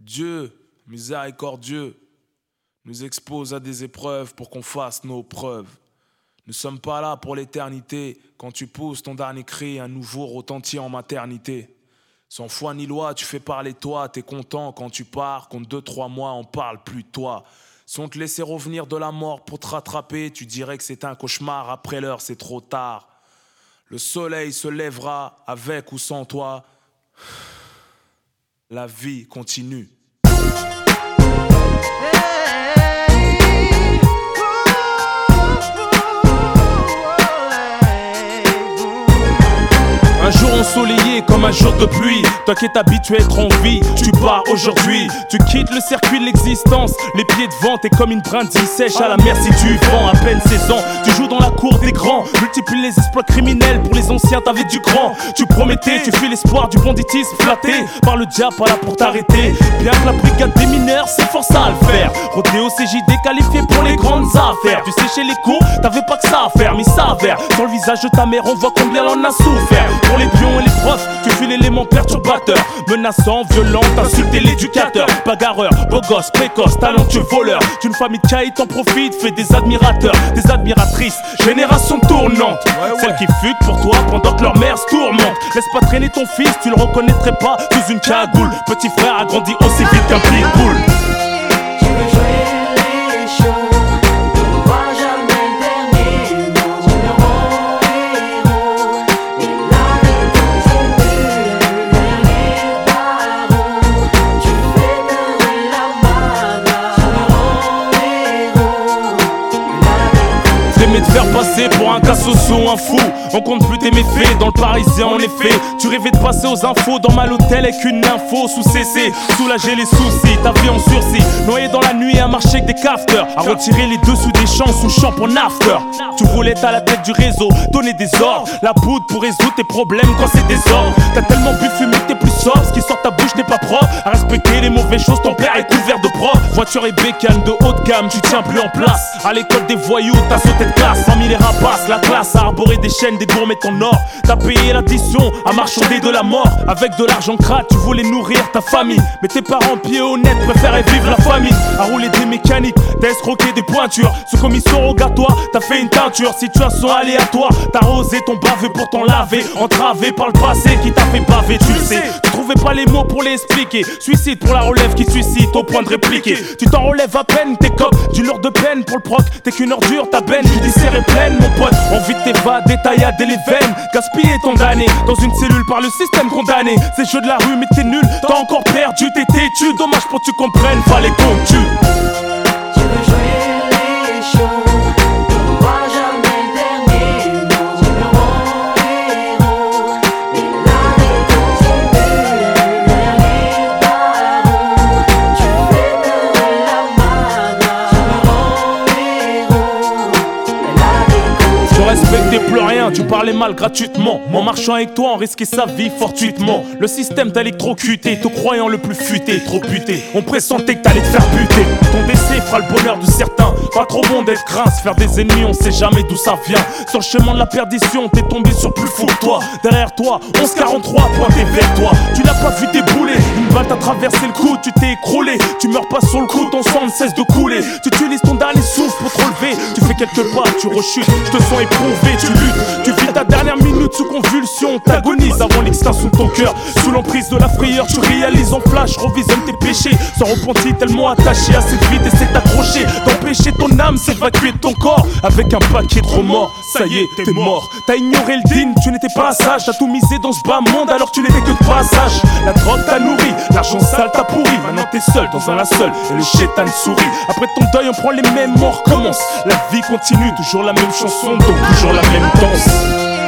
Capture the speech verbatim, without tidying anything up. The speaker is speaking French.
Dieu, miséricordieux, nous expose à des épreuves pour qu'on fasse nos preuves. Nous sommes pas là pour l'éternité. Quand tu pousses ton dernier cri, un nouveau retentit en maternité. Sans foi ni loi, tu fais parler toi. T'es content quand tu pars, compte deux, trois mois, on parle plus de toi. Si on te laissait revenir de la mort pour te rattraper, tu dirais que c'est un cauchemar. Après l'heure, c'est trop tard. Le soleil se lèvera avec ou sans toi. La vie continue. Un jour ensoleillé comme un jour de pluie. Toi qui es habitué à être en vie, tu pars aujourd'hui. Tu quittes le circuit de l'existence. Les pieds devant, t'es comme une brindille sèche à la merci du vent. À peine seize ans, tu joues dans la cour des grands. Multiplie les exploits criminels, pour les anciens t'avais du grand. Tu promettais, tu fais l'espoir du banditisme flatté par le diable, pas là pour t'arrêter. Bien que la brigade des mineurs s'efforce à le faire. Rodéo C J D qualifié pour les grandes affaires. Tu séchais les cours, t'avais pas que ça à faire, mais ça avère. Sur le visage de ta mère, on voit combien elle en a souffert. Pour les pions et les profs, tu fuis l'élément perturbateur. Menaçant, violent, t'insultais l'éducateur. Bagarreur, beau gosse, précoce, talentueux, voleur. D'une famille de caïds t'en profites, fais des admirateurs, des admiratrices. Génération tournante, ouais, ouais. Celle qui fugue pour toi pendant que leur mère se tourmente. Laisse pas traîner ton fils, tu le reconnaîtrais pas sous une cagoule. Petit frère a grandi aussi vite qu'un pitbull. De faire passer pour un cassoso ou un fou. On compte plus tes méfaits dans le Parisien en effet. Tu rêvais de passer aux infos dans mal hôtel avec une info sous C C. Soulager les soucis, ta vie en sursis. Noyé dans la nuit à marcher avec des cafteurs. À retirer les dessous des champs sous champ en after. Tu voulais à la tête du réseau, donner des ordres. La poudre pour résoudre tes problèmes quand c'est désordre. T'as tellement bu fumé que t'es plus sobre. Ce qui sort ta bouche n'est pas propre. À respecter les mauvaises choses, ton père est couvert de propre. Voiture et bécane de haute gamme, tu tiens plus en place. À l'école des voyous, t'as sauté de classe. Parmi les rapaces, la classe a arboré des chaînes, des gourmettes en or. T'as payé l'addition à marchander de la mort. Avec de l'argent crade, tu voulais nourrir ta famille. Mais tes parents pieds honnêtes préféraient vivre la famine. À rouler des mécaniques, t'as escroqué des pointures. Sous commission rogatoire, t'as fait une teinture. Situation aléatoire, t'as rosé ton baveux pour t'en laver. Entravé par le passé qui t'a fait baver, tu le sais. Tu trouvais pas les mots pour les expliquer. Suicide pour la relève qui suscite au point de répliquer. Tu t'en relèves à peine, t'es cop du lourd de peine pour le proc. T'es qu'une ordure, ta benne judiciaire est pleine, mon pote. Envie de t'évader, taillade et les veines. Gaspillé ton damné dans une cellule par le système condamné. C'est jeu de la rue mais t'es nul, t'as encore perdu, t'es têtu. Dommage pour que tu comprennes, fallait qu'on tue. Tu veux jouer les shows, t'auras jamais le dernier mot. Tu me rends héros, mais l'année continue. Derrière les barreaux, tu fais pleurer la main. Tu me rends héros, mais l'année continue. Je respectais plus rien, tu parlais mal gratuitement. En marchant avec toi, on risquait sa vie fortuitement. Le système d'électrocuté, te croyant le plus futé, trop buté. On pressentait que t'allais te faire buter. Ton décès fera le bonheur de certains. Pas trop bon d'être grince, faire des ennemis, on sait jamais d'où ça vient. Sur le chemin de la perdition, t'es tombé sur plus fou que toi. Derrière toi, onze quarante-trois pointé vers toi. Tu l'as pas vu débouler, une balle t'a traversé le cou, tu t'es écroulé. Tu meurs pas sur le coup, ton sang ne cesse de couler. Tu utilises ton dernier souffle pour te relever. Tu fais quelques pas, tu rechutes, je te sens éprouvé, tu luttes. Tu vis ta dernière minute sous convulsion, t'agonises avant l'extinction de ton cœur. Sous l'emprise de la frayeur, tu réalises en flash, revisionne tes péchés. Sans repentir, tellement attaché à cette vie, t'essaies d'accrocher, d'empêcher ton âme s'évacuer de ton corps. Avec un paquet de remords, ça y est, t'es mort. T'as ignoré le digne, tu n'étais pas sage. T'as tout misé dans ce bas monde alors que tu n'étais que de passage. La drogue t'a nourri, l'argent sale t'a pourri. Maintenant t'es seul dans un linceul et le chétan sourit. Après ton deuil, on prend les mêmes, on recommence. La vie continue, toujours la même chanson, donc toujours la même danse.